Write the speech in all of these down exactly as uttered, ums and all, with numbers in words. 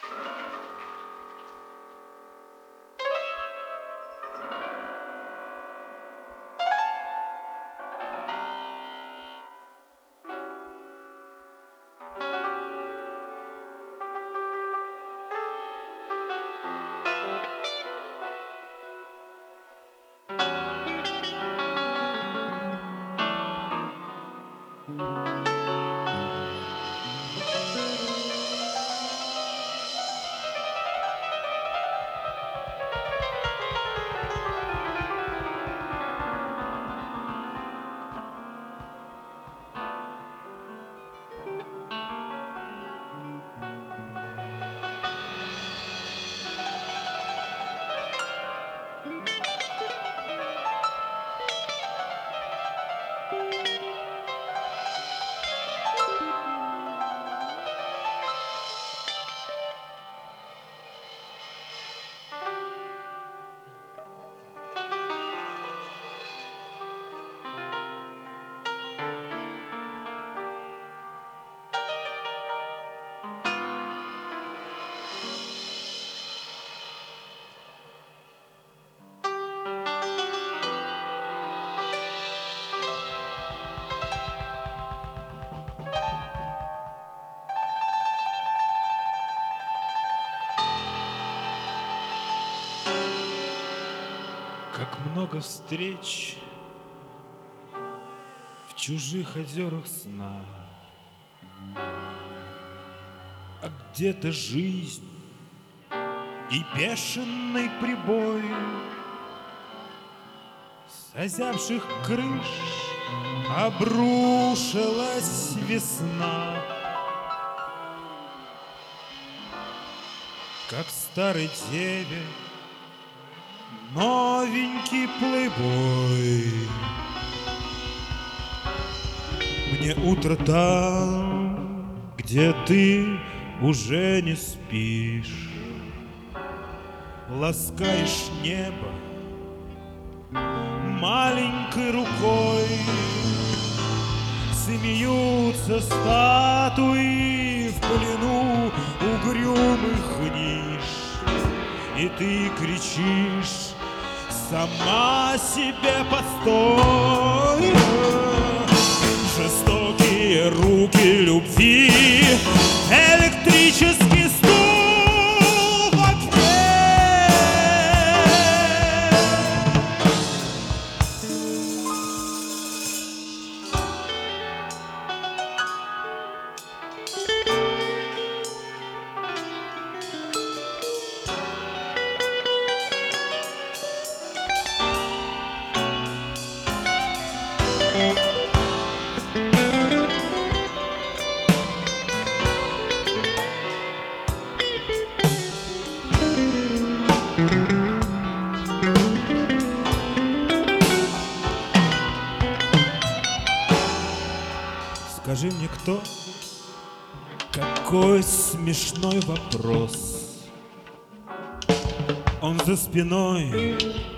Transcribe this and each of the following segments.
Как много встреч в чужих озерах сна, а где-то жизнь и бешеный прибой с озябших крыш обрушилась весна, как в старой деве новенький плейбой. Мне утро там, где ты уже не спишь, ласкаешь небо маленькой рукой, смеются статуи в плену угрюмых ниш, и ты кричишь: сама себе постой. Жестокие руки любви, электрический стул в окне. Скажи мне, кто? Какой смешной вопрос. Он за спиной.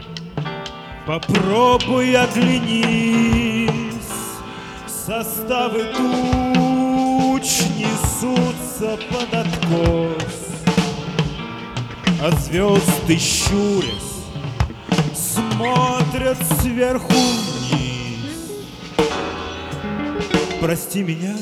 Попробуй оглянись. Составы туч несутся под откос, а звезды, щурясь, смотрят сверху вниз. Прости меня,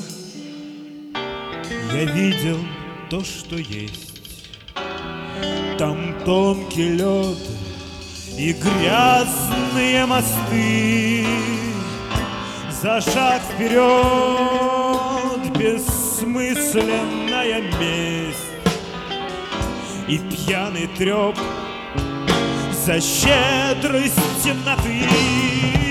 я видел то, что есть. Там тонкий лед и грязные мосты. За шаг вперед бессмысленная месть и пьяный треп за щедрость темноты.